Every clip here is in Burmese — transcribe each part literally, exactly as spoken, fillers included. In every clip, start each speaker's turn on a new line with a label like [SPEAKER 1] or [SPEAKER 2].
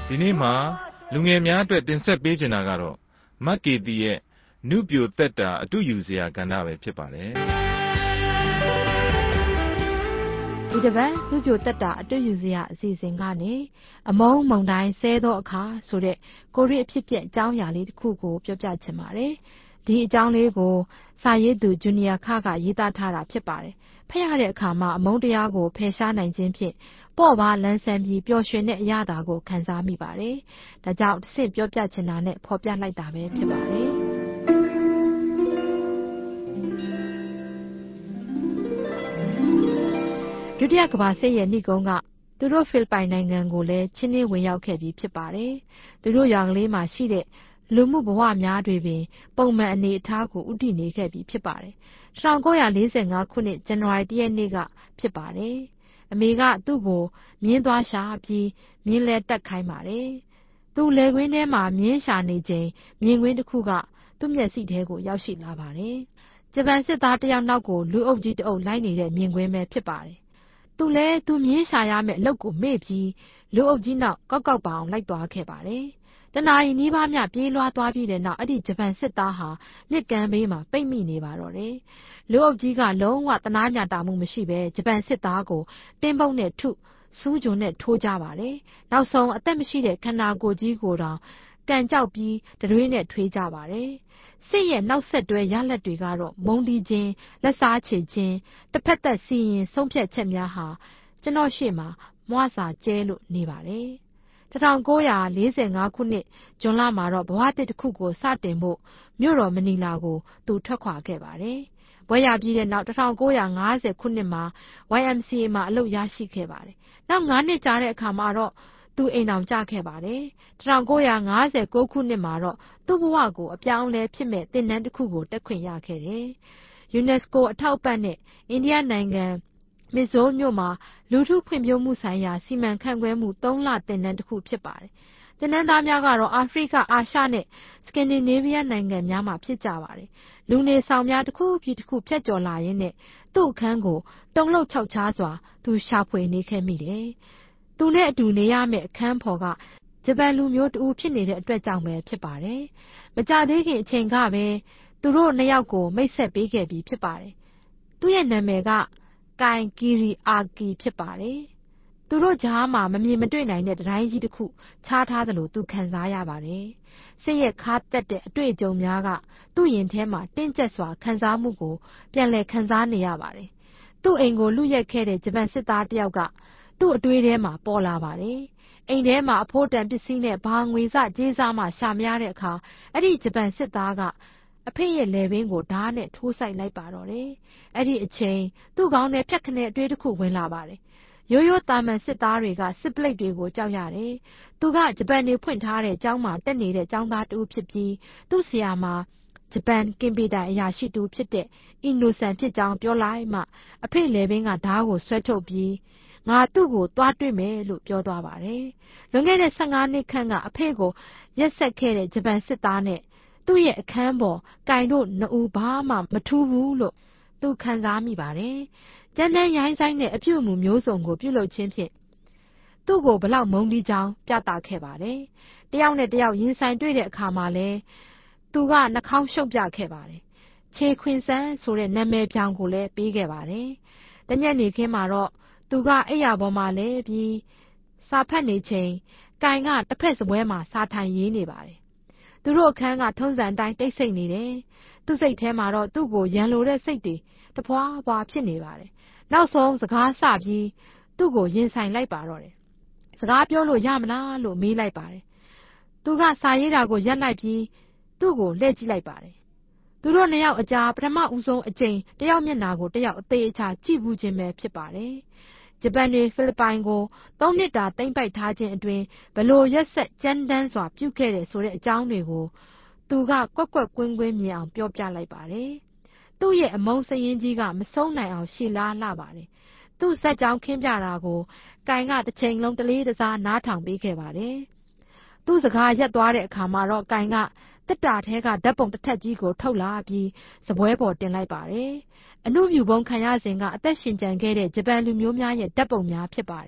[SPEAKER 1] ဒီနေ့မှာလူငယ်များအတွက်တင်ဆက်ပေးချင်တာကတော့မက်ကေတီရဲ့နုပြိုသက်တာအတူယူစရာကဏ္ဍပဲဖြစ်ပါတယ်
[SPEAKER 2] ဒီတစ်ပတ်နုပြိုသက်တာအတူယူစရာအစီအစဉ်ကနေအမုန်းမုန်တိုင်းဆဲသောအခါဆိုတဲ့ကိုရီအဖြစ်ပြက်အကြောင်းအရာလေးတစ်ခုကိုပြောပြချင်ပါတယ်ဒီအကြောင်းလေးကိုစာရေးသူဂျူနီယာခကရေးသားထားတာဖြစ်ပါတယ်ဖတ်ရတဲ့အခါမှာအမုန်းတရားကိုဖယ်ရှားနိုင်ခြင်းဖြင့်ပေါ့ပါလန်းဆန်းပြီးပျော်ရွှင်တဲ့အရာတာကိုခံစားမိပါတယ်ဒါကြောင့်တစ်ဆင့်ပြောပြချင်တာနဲ့ဖော်ပြလိုက်တာပဲဖြစ်ပါတယ်ဒုတိယကမ္ဘာစစ်ရဲ့နှိကုံးကသူတို့ဖိလစ်ပိုင်နိုင်ငံကိုလည်းချင်းနှင်းဝင်ရောက်ခဲ့ပြီးဖြစ်ပါတယ်သူတို့ရွာကလေးမှာရှိတဲ့လူမှုဘဝများတွေပင်ပုံမှန်အနေအထားကိုဥတည်နေခဲ့ပြီးဖြစ်ပါတယ်၁၉၄၅ခုနှစ်ဇန်နဝါရီလရက်နေ့ကဖြစ်ပါတယ်အမေကသူ့ကိုမြင်းသွားရှာပြီးမြင်းလဲတက်ခိုင်းပါတယ်သူလယ်ကွင်းထဲမှာမြင်းရှာနေချိန်မြင်းကွင်းတစ်ခုကသူ့မျက်စိထဲကိုရောက်ရှိလာပါတယ်ဂျပန်စစ်သားတစ်ယောက်နောက်ကိုလူအုပ်ကြီးတအုပ်လိုက်နေတဲ့မြင်းကွင်းပဲဖြစ်ပါတယ်သူလဲသူမြင်းရှာရမယ့်အလုပ်ကိုမေ့ပြီးလူအုပ်ကြီးနောက်ကောက်ကောက်ပအောင်လိုက်သွားခဲ့ပါတယ်တနာရီနီးပါးမြပြေးလွှားသွားပြီးတဲ့နောက်အဲ့ဒီဂျပန်စစ်သားဟာမြစ်ကမ်းဘေးမှာပိတ်မိနေပါတော့တယ်လူအုပ်ကြီးကလုံးဝတနာညာတာမှုမရှိပဲဂျပန်စစ်သားကိုတင်းပုတ်နဲ့ထုစူးဂျုံနဲ့ထိုးကြပါတယ်နောက်ဆုံးအသက်မရှိတဲ့ခန္ဓာကိုယ်ကြီးကိုတောင်ကန်ကြောက်ပြီးတရွေးနဲ့ထွေးကြပါတယ်စစ်ရဲ့နောက်ဆက်တွဲရလဒ်တွေကတော့မုန်းတီးခြင်းလက်စားချေခြင်းတစ်ဖက်သက်စီရင်ဆုံးဖြတ်ချက်များဟာကျွန်တော်ရှေ့မှာမွစာကျဲလို့နေပါတယ်၁၉၄၅ခုနှစ်ဇွန်လမှာတော့ဘဝတစ်တစ်ခုကိုစတင်ဖို့မြို့တော်မနီလာကိုသူထွက်ခွာခဲ့ပါတယ်ဘွဲရပြီးတဲ့နောက်၁၉၅၀ခုနှစ်မှာ ဝိုင် အမ် စီ အေ မှာအလုပ်ရရှိခဲ့ပါတယ်နောက်၅နှစ်ကြာတဲ့အခါမှာတော့သူအိမ်အောင်ကြခဲ့ပါတယ်၁၉၅၉ခုနှစ်မှာတော့သူ့ဘဝကိုအပြောင်းအလဲဖြစ်မဲ့သင်တန်းတစ်ခုကိုတက်ခွင့်ရခဲ့တယ်ယူနက်စကိုအထောက်အပံ့နဲ့အိန္ဒိယနိုင်ငံမစ်ဇိုးမြို့မှာလူထုဖွံ့ဖြိုးမှုဆိုင်ရာစီမံခန့်ခွဲမှုသုံးလသင်တန်းတစ်ခုဖြစ်ပါတယ်သင်တန်းသားများကတော့အာဖရိကအာရှနဲ့စကန်ဒီနေးဗီးယားနိုင်ငံများမှာဖြစ်ကြပါတယ်လူနေဆောင်များတစ်ခုပြီးတစ်ခုဖြတ်ကျော်လာရင်းနဲ့သူ့အခန်းကိုတုံလှုပ်ခြောက်ခြားစွာသူရှာဖွေနေခဲ့မိတယ်သူနဲ့အတူနေရမယ့်အခန်းဖော်ကဂျပန်လူမျိုးတူဖြစ်နေတဲ့အတွက်ကြောင့်ပဲဖြစ်ပါတယ်မကြသေးခင်အချိန်ကပဲသူတို့နှစ်ယောက်ကိုမိတ်ဆက်ပေးခဲ့ပြီးဖြစ်ပါတယ်သူ့ရဲ့နာမည်ကကိုင်ကီရီအာကီဖြစ်ပါတယ်သူတို့ကြားမှာမမြင်မတွေ့နိုင်တဲ့တိုင်းကြီးတစ်ခုခြားထားသလိုသူခံစားရပါတယ်စိတ်ရဲ့ခါတက်တဲ့အတွေ့အကြုံများကသူ့ရင်ထဲမှာတင်းကျပ်စွာခံစားမှုကိုပြန်လည်ခံစားနေရပါတယ်သူ့အိမ်ကိုလူရက်ခဲ့တဲ့ဂျပန်စစ်သားတစ်ယောက်ကသူ့အတွေးထဲမှာပေါ်လာပါတယ်အိမ်ထဲမှာအဖိုးတန်ပစ္စည်းနဲ့ဘာငွေစကြေးစားမှရှာမရတဲ့အခါအဲ့ဒီဂျပန်စစ်သားကအဖေရဲ့လယ်ပင်ကိုဓာတ်နဲ့ထိုးဆိုင်လိုက်ပါတော့တယ်အဲ့ဒီအချိန်သူ့ခေါင်းထဲဖြတ်ခနဲအတွေးတစ်ခုဝင်လာပါတယ်ရိုးရိုးတာမန်စစ်သားတွေကစစ်ပလိတ်တွေကိုကြောက်ရတယ်သူကဂျပန်တွေဖွင့်ထားတဲ့ကျောင်းမှာတက်နေတဲ့ကျောင်းသားတူဖြစ်ပြီးသူ့ဆရာမှာဂျပန်ကင်ပီတိုင်အရာရှိတူဖြစ်တဲ့အင်နိုဆန်ဖြစ်ကြောင်းပြောလိုက်မှအဖေလယ်ပင်ကဓာတ်ကိုဆွဲထုတ်ပြီးငါသူ့ကိုသွားတွေ့မယ်လို့ပြောသွားပါတယ်လွန်ခဲ့တဲ့၁၅နှစ်ခန့်ကအဖေကိုရက်ဆက်ခဲ့တဲ့ဂျပန်စစ်သားနဲ့သူ့ရဲ့အခန်းပေါ်ကင်တို့နှစ်ဦးဘာမှမထူးဘူးလို့သူခံစားမိပါတယ်ကျန်းတန်းရိုင်းဆိုင်တဲ့အပြုအမူမျိုးစုံကိုပြုလုပ်ခြင်းဖြင့်သူ့ကိုဘလောက်မုန်းတီးကြောင်းပြသခဲ့ပါတယ်တယောက်နဲ့တယောက်ရင်ဆိုင်တွေ့တဲ့အခါမှာလဲသူကနှာခေါင်းရှုပ်ပြခဲ့ပါတယ်ခြေခွင်ဆန်းဆိုတဲ့နာမည်ပြောင်ကိုလည်းပေးခဲ့ပါတယ်တညက်နေခင်းမှာတော့သူကအိယာပေါ်မှာလဲပြီးစာဖတ်နေချိန်ကင်ကတစ်ဖက်စပွဲမှာစာထိုင်ရေးနေပါတယ်သူတို့အခန်းကထုံးစံအတိုင်းတိတ်ဆိတ်နေတယ်သူ့စိတ်ထဲမှာတော့သူ့ကိုရန်လိုတဲ့စိတ်တွေတဖွာဖွာဖြစ်နေပါတယ်နောက်ဆုံးစကားစပြီးသူ့ကိုရင်ဆိုင်လိုက်ပါတော့တယ်စကားပြောလို့ရမလားလို့မေးလိုက်ပါတယ်သူကစာရေးတာကိုရပ်လိုက်ပြီးသူ့ကိုလှည့်ကြည့်လိုက်ပါတယ်သူတို့နှစ်ယောက်အကြားပထမဦးဆုံးအကြိမ်တယောက်မျက်နှာကိုတယောက်အသေးအချာကြည့်ဘူးခြင်းပဲဖြစ်ပါတယ်ဂျပန်တွေဖိလစ်ပိုင်ကိုသုံးနှစ်တာသိမ်းပိုက်ထားခြင်းအတွင်းဘလို့ရက်ဆက်ကြမ်းတမ်းစွာပြုခဲ့တယ်ဆိုတဲ့အကြောင်းတွေကိုသူကကွက်ကွက်ကွင်းကွင်းမြင်အောင်ပြောပြလိုက်ပါတယ်သူ့ရဲ့အမုန်းစရင်ကြီးကမဆုံးနိုင်အောင်ရှည်လားလှပါတယ်သူ့ဇက်ကြောင်းခင်းပြတာကိုကင်ကတစ်ချိန်လုံးတလေးတစားနားထောင်ပေးခဲ့ပါတယ်သူ့စကားရက်သွားတဲ့အခါမှာတော့ကင်ကတစ်တာထဲကဓာတ်ပုံတစ်ထက်ကြီးကိုထုတ်လာပြီးစပွဲပေါ်တင်လိုက်ပါတယ်အနုမြူပုံခံရစဉ်ကအသက်ရှင်ကျန်ခဲ့တဲ့ဂျပန်လူမျိုးများရဲ့ဓာတ်ပုံများဖြစ်ပါတယ်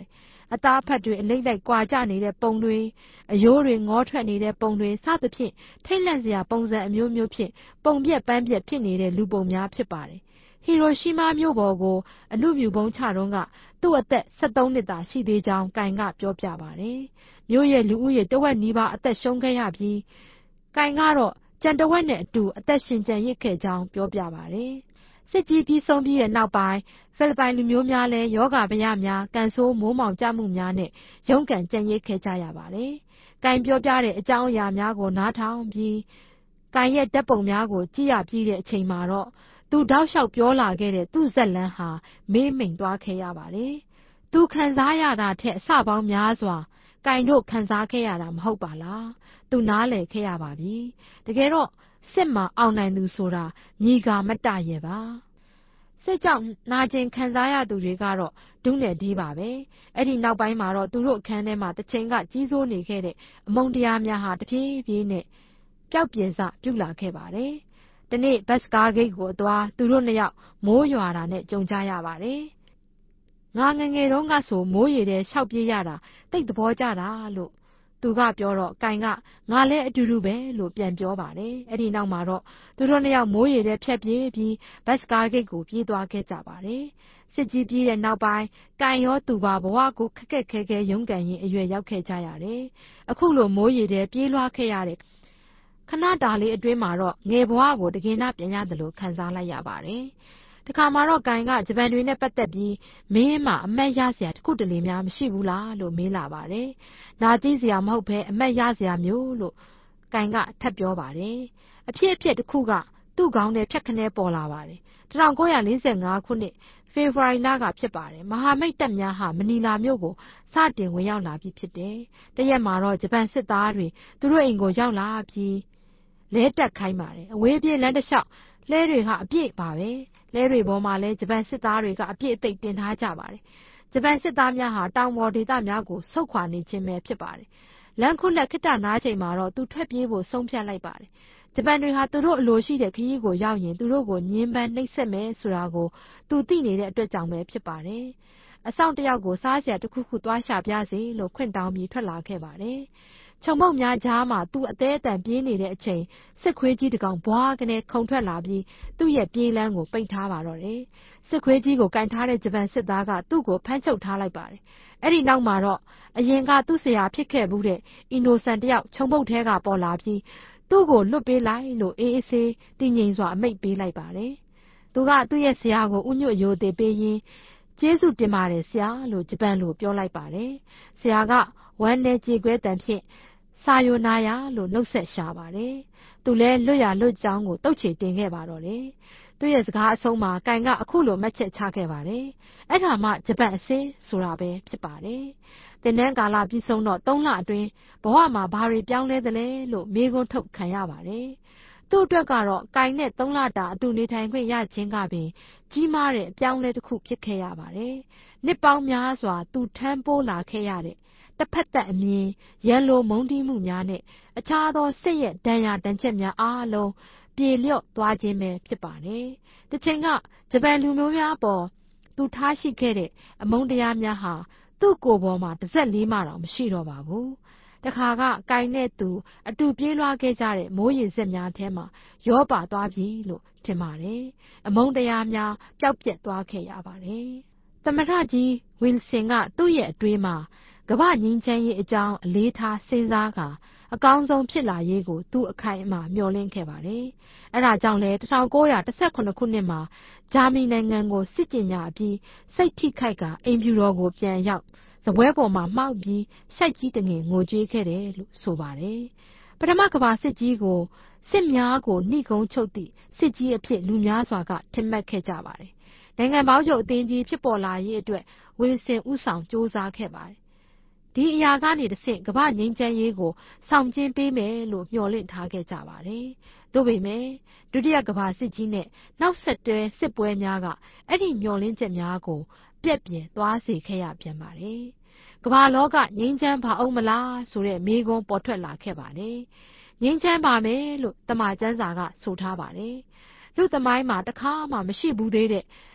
[SPEAKER 2] အသားဖတ်တွေအလိမ့်လိုက်ကွာကြနေတဲ့ပုံတွေအယိုးတွေငေါထွက်နေတဲ့ပုံတွေစသဖြင့်ထိတ်လန့်စရာပုံစံအမျိုးမျိုးဖြင့်ပုံပြက်ပန်းပြက်ဖြစ်နေတဲ့လူပုံများဖြစ်ပါတယ်ဟီရိုရှီးမားမြို့ပေါ်ကိုအနုမြူပုံချတော့ကသူ့အသက်၁၃နှစ်သာရှိသေးကြောင်းကင်ကပြောပြပါတယ်မြို့ရဲ့လူဦးရေတဝက်နီးပါးအသက်ရှုံးခဲ့ရပြီးကင်ကတော့ကြံတဝက်နဲ့အတူအသက်ရှင်ကျန်ရစ်ခဲ့ကြောင်းပြောပြပါတယ်စစ်ကြီးပြီးဆုံးပြီးတဲ့နောက်ပိုင်းဖိလစ်ပိုင်လူမျိုးများလည်းယောဂဗျများကန်ဆိုးမိုးမောင်ကြမှုများနဲ့ရုန်းကန်ကြံရစ်ခဲ့ကြရပါတယ်ကင်ပြောပြတဲ့အကြောင်းအရာများကိုနားထောင်ပြီးကင်ရဲ့ဓာတ်ပုံများကိုကြည့်ရပြီးတဲ့အချိန်မှာတော့သူတောက်လျှောက်ပြောလာခဲ့တဲ့သူ့ဇက်လန်းဟာမေးမိန်သွားခဲ့ရပါတယ်သူခံစားရတာထက်အဆပေါင်းများစွာကင်တို့ခံစားခဲ့ရတာမဟုတ်ပါလားသူနားလည်ခဲ့ရပါပြီတကယ်တော့စစ်မှာအောင်နိုင်သူဆိုတာမြေကာမတရဲ့ပါစစ်ကြောင့်နာကျင်ခံစားရသူတွေကတော့ဒုနဲ့ဒီပါပဲအဲ့ဒီနောက်ပိုင်းမှာတော့သူတို့အခန်းထဲမှာတစ်ချိန်ကကြီးစိုးနေခဲ့တဲ့အမုန်းတရားများဟာတဖြည်းဖြည်းနဲ့ပျောက်ပြယ်စပြုလာခဲ့ပါတယ်တနေ့ဘတ်စကားဂိတ်ကိုအသွားသူတို့နှစ်ယောက်မိုးရွာတာနဲ့ကြုံကြရပါတယ်ငါငငယ်တုန်းကဆိုမိုးရေထဲရှောက်ပြေးရတာတိတ်သဘောကျတာလို့သူကပြောတော့ကင်ကငါလည်းအတူတူပဲလို့ပြန်ပြောပါတယ်အဲ့ဒီနောက်မှာတော့သူတို့နှစ်ယောက်မိုးရေထဲဖြတ်ပြေးပြီးဘတ်စကားဂိတ်ကိုပြေးသွားခဲ့ကြပါတယ်စစ်ကြီးပြေးတဲ့နောက်ပိုင်းကင်ရောသူပါဘဝကိုခက်ခက်ခဲခဲရုန်းကန်ရင်အရွယ်ရောက်ခဲ့ကြရတယ်အခုလိုမိုးရေထဲပြေးလွှားခဲ့ရတဲ့ခဏတာလေးအတွင်းမှာတော့ငယ်ဘဝကိုတကယ်နှပြန်ရတယ်လို့ခံစားလိုက်ရပါတယ်တခါမှတော့ကင်ကဂျပန်တွေနဲ့ပတ်သက်ပြီးမင်းမအမတ်ရစရာတခုတလေများမရှိဘူးလားလို့မေးလာပါတယ်။နာကြည့်စရာမဟုတ်ဘဲအမတ်ရစရာမျိုးလို့ကင်ကထပ်ပြောပါတယ်။အဖြစ်အပျက်တစ်ခုကသူ့ခေါင်းထဲဖြတ်ခနဲပေါ်လာပါတယ်။၁၉၄၅ခုနှစ်ဖေဖော်ဝါရီလကဖြစ်ပါတယ်။မဟာမိတ်တပ်များဟာမနီလာမြို့ကိုစတင်ဝင်ရောက်လာပြီးဖြစ်တယ်။တရက်မှာတော့ဂျပန်စစ်သားတွေသူတို့အိမ်ကိုရောက်လာပြီးလဲတက်ခိုင်းပါတယ်။အဝေးပြေးလမ်းတစ်လျှောက်လဲတွေကအပြည့်ပါပဲလဲတွေပေါ်မှာလဲဂျပန်စစ်သားတွေကအပြည့်အသိတင်ထားကြပါတယ်ဂျပန်စစ်သားများဟာတောင်ပေါ်ဒေသများကိုဆုတ်ခွာနေခြင်းပဲဖြစ်ပါတယ်လမ်းခုလက်ခိတ္တနားချိန်မှာတော့သူထွက်ပြေးဖို့ဆုံးဖြတ်လိုက်ပါတယ်ဂျပန်တွေဟာသူတို့အလိုရှိတဲ့ခရီးကိုရောက်ရင်သူတို့ကိုညှဉ်းပန်းနှိပ်စက်မယ်ဆိုတာကိုသူသိနေတဲ့အတွက်ကြောင့်ပဲဖြစ်ပါတယ်အဆောင်တယောက်ကိုစားစရာတစ်ခုခုသွားရှာပြစေလို့ခွင့်တောင်းပြီးထွက်လာခဲ့ပါတယ်ခြုံပုတ်များကြားမှာသူ့အသေးအတန်ပြေးနေတဲ့အချိန်စစ်ခွေးကြီးတကောင်ဘွားကနေခုန်ထွက်လာပြီးသူ့ရဲ့ပြေးလမ်းကိုပိတ်ထားပါတော့တယ်စစ်ခွေးကြီးကိုကန်ထားတဲ့ဂျပန်စစ်သားကသူ့ကိုဖမ်းချုပ်ထားလိုက်ပါတယ်အဲ့ဒီနောက်မှာတော့အရင်ကသူ့ဆရာဖြစ်ခဲ့ဘူးတဲ့အီနိုဆန်တယောက်ခြုံပုတ်ထဲကပေါ်လာပြီးသူ့ကိုလွတ်ပေးလိုက်လို့အေးအေးဆေးတည်ငြိမ်စွာအမိန့်ပေးလိုက်ပါတယ်သူကသူ့ရဲ့ဆရာကိုဥညွတ်ရိုသေပေးရင်းကျေးဇူးတင်ပါတယ်ဆရာလို့ဂျပန်လိုပြောလိုက်ပါတယ်ဆရာကဝမ်းနဲ့ကြေကွဲတန်ဖြင့်စာယိုနာယာလို့နှုတ်ဆက်ရှာပါတယ်သူလဲလွတ်ရလွတ်ကြောင်းကိုတုတ်ချေတင်ခဲ့ပါတော့တယ်သူ့ရဲ့စကားအဆုံးမှာကင်ကအခုလိုမှတ်ချက်ချခဲ့ပါတယ်အဲ့ဒါမှဂျပန်အစင်းဆိုတာပဲဖြစ်ပါတယ်တင်နန်းကာလပြီးဆုံးတော့သုံးလအတွင်းဘဝမှာဘာတွေပြောင်းလဲသလဲလို့မေးခွန်းထုတ်ခံရပါတယ်သူ့အတွက်ကတော့ကင်နဲ့သုံးလတာအတူနေထိုင်ခွင့်ရခြင်းကပင်ကြီးမားတဲ့အပြောင်းလဲတစ်ခုဖြစ်ခဲ့ရပါတယ်နှစ်ပေါင်းများစွာသူထမ်းပိုးလာခဲ့ရတဲ့တစ်ဖက်သက်အမြင်ရန်လိုမုန်းတီးမှုများနဲ့အခြားသောစစ်ရဲ့ဒဏ်ရာဒဏ်ချက်များအားလုံးပြေလျော့သွားခြင်းပဲဖြစ်ပါတယ်။တစ်ချိန်ကဂျပန်လူမျိုးများအပေါ်သူထားရှိခဲ့တဲ့အမုန်းတရားများဟာသူ့ကိုယ်ပေါ်မှာတစ်စက်လေးမှတောင်မရှိတော့ပါဘူး။တခါကကင်နဲ့သူအတူပြေးလွှားခဲ့ကြတဲ့မိုးရေစက်များထဲမှာရောပါသွားပြီလို့ထင်ပါတယ်။အမုန်းတရားများပျောက်ပြက်သွားခဲ့ရပါတယ်။သမ္မတကြီးဝီလ်ဆင်ကသူ့ရဲ့အတွေးမှာကမ္ဘာငြိမ်းချမ်းရေးအကြောင်းအလေးထားစဉ်းစားကာအကောင်းဆုံးဖြစ်လာရေးကိုသူအခိုင်အမာမျှော်လင့်ခဲ့ပါတယ်။အဲဒါကြောင့်လဲ၁၉၁၈ခုနှစ်မှာဂျာမနီနိုင်ငံကိုစစ်ကြေညာပြီးစိတ်ထိခိုက်ကအိမ်ဖြူတော်ကိုပြန်ရောက်စားပွဲပေါ်မှာမှောက်ပြီးရှိုက်ကြီးတငယ်ငိုကြွေးခဲ့တယ်လို့ဆိုပါတယ်။ပထမကမ္ဘာစစ်ကြီးကိုစစ်များကိုနှိကုံးချုပ်သည့်စစ်ကြီးအဖြစ်လူများစွာကထင်မှတ်ခဲ့ကြပါတယ်။နိုင်ငံပေါင်းချုပ်အသင်းကြီးဖြစ်ပေါ်လာရေးအတွက်ဝီလ်ဆင်ဦးဆောင်စ조사ခဲ့ပါတယ်ဒီအရာကနေတဆင့်ကမ္ဘာငြိမ်းချမ်းရေးကိုဆောင်ကျဉ်ပေးမယ်လို့မျှော်လင့်ထားခဲ့ကြပါတယ်။သို့ပေမဲ့ဒုတိယကမ္ဘာစစ်ကြီးနဲ့နောက်ဆက်တွဲစစ်ပွဲများကအဲ့ဒီမျှော်လင့်ချက်များကိုပြက်ပြယ်သွားစေခဲ့ရပြန်ပါတယ်။ကမ္ဘာလောကငြိမ်းချမ်းပါအောင်မလားဆိုတဲ့မေးခွန်းပေါ်ထွက်လာခဲ့ပါတယ်။ငြိမ်းချမ်းပါမယ်လို့တမန်ကျမ်းစာကဆိုထားပါတယ်။လူသမိုင်းမှာတစ်ခါမှမရှိဘူးသေးတဲ့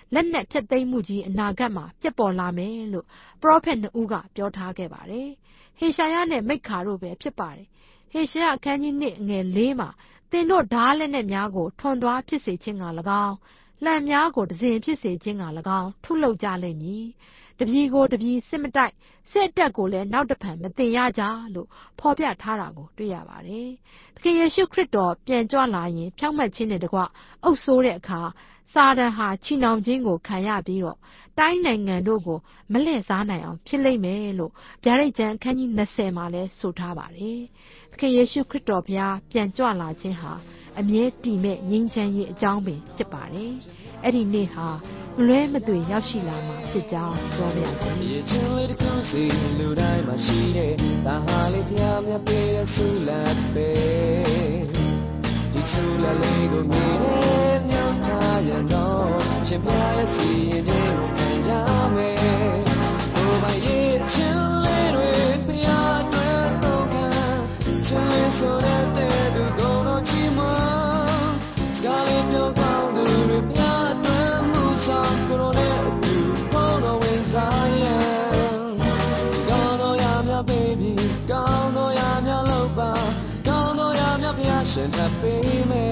[SPEAKER 2] လက်နက်ဖျက်သိမ်းမှုကြီးအနာဂတ်မှာပြတ်ပေါ်လာမယ်လို့ပရောဖက်နှစ်ဦးကပြောထားခဲ့ပါတယ်။ဟေရှာယနဲ့မိက္ခာတို့ပဲဖြစ်ပါတယ်။ဟေရှာယအခန်းကြီးနှစ်ငယ်လေးမှာသင်တို့ဓာလက်နက်များကိုထွန်သွားဖြစ်စေခြင်းက၎င်းလှံများကိုတစဉ်ဖြစ်စေခြင်းက၎င်းထုလုပ်ကြလိမ့်မည်။တပြည်ကိုတပြည်စစ်မတိုက်စစ်အတက်ကိုလည်းနောက်တဖန်မတင်ရကြလို့ဖော်ပြထားတာကိုတွေ့ရပါတယ်။သခင်ယေရှုခရစ်တော်ပြန်ကြွလာရင်ဖြောင့်မတ်ခြင်းနဲ့တကွအုပ်ဆိုးတဲ့အခါစာတန်ဟာချီနှောင်ခြင်းကိုခံရပြီးတော့တိုင်းနိုင်ငံတို့ကိုမလှည့်စားနိုင်အောင်ဖြစ်လိမ့်မယ်လို့ဗျာဒိတ်ကျမ်းအခန်းကြီးနှစ်ဆယ်မှာလည်းဆိုထားပါတယ်။သခင်ယေရှုခရစ်တော်ဘုရားပြန်ကြွလာခြင်းဟာအမြဲတည်မဲ့ငြိမ်းချမ်းရေးအကြောင်းပင်ဖြစ်ပါတယ်။အဲ့ဒီနေ့ဟာမလွဲမသွေရောက်ရှိလာမှာဖြစ်ကြောင်းပြောပြရစေ။
[SPEAKER 3] ရေချင်းလေးတစ်ခုစီလူတိုင်းမှာရှိတဲ့ဒါဟာလေးဖျားမြပေးတဲ့ဆူလာပဲဒီဆူလာလေးကိုမြည်တဲ့ညောင်းထားရတော့ချင်းပြရဲ့စီရင်ခြင်းကိုခံကြမယ်ဘိုးမရဲ့ချင်းလေးတွေဖျားအတွက်တော့ခံချင်းလေးဆိုတဲ့သူကိုယ်တော်ချီးမွမ်းစကားလေးပြောကောင်းသူတွေဖျားအတွက်မှုဆောင်ကိုယ်တော်နဲ့အတူဘောတော်ဝင်စားရင်ကောင်းတော်ရမြတ် baby ကောင်းတော်ရမြတ်လို့ပါကောင်းတော်ရမြတ်ဖျားရှင်ထပ်ပေးမယ်